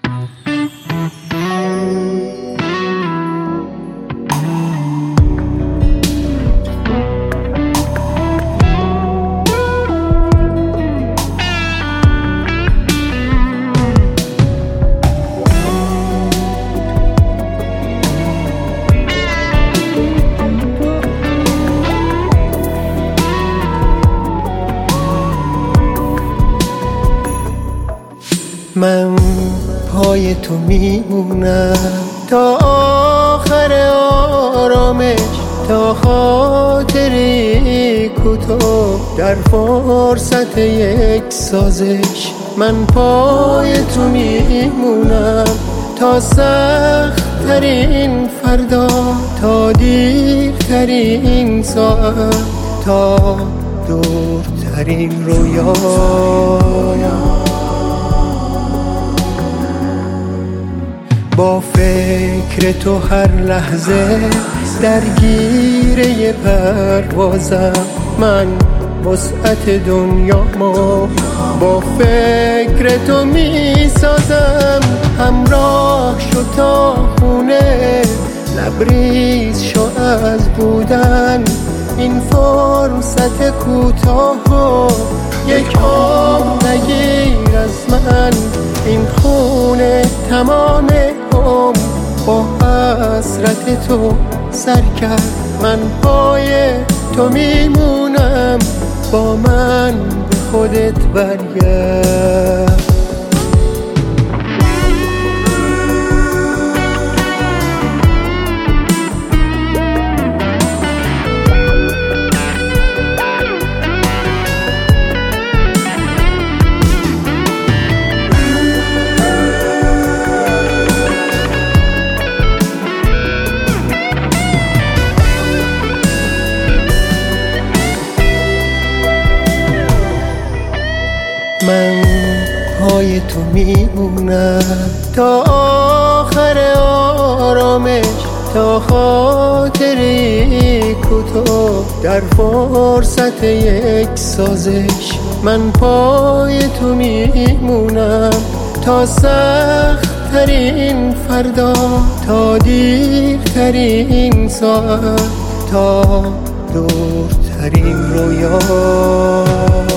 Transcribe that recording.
من پای تو میمونم تا آخر آرامش، تا خاطری کوتاه در فرصت یک سازش. من پای تو میمونم تا سخت ترین فردا، تا دیرترین ساعت، تا دورترین رویا. با فکر تو هر لحظه درگیر پروازم، من وسعت دنیامو با فکر تو می سازم. همراه شو تا خونه، لبریز شو از بودن این فرصت کوتاه. یک آب نگیر از من، این خونه تمام عمر با حسرت تو سر کرد. من پای تو میمونم، با من به خودت برگرد. من پای تو میمونم تا آخر آرامش، تا خاطری کوتاه در فرصت یک سازش. من پای تو میمونم تا سخت ترین فردا، تا دیرترین ساعت، تا دورترین رویا.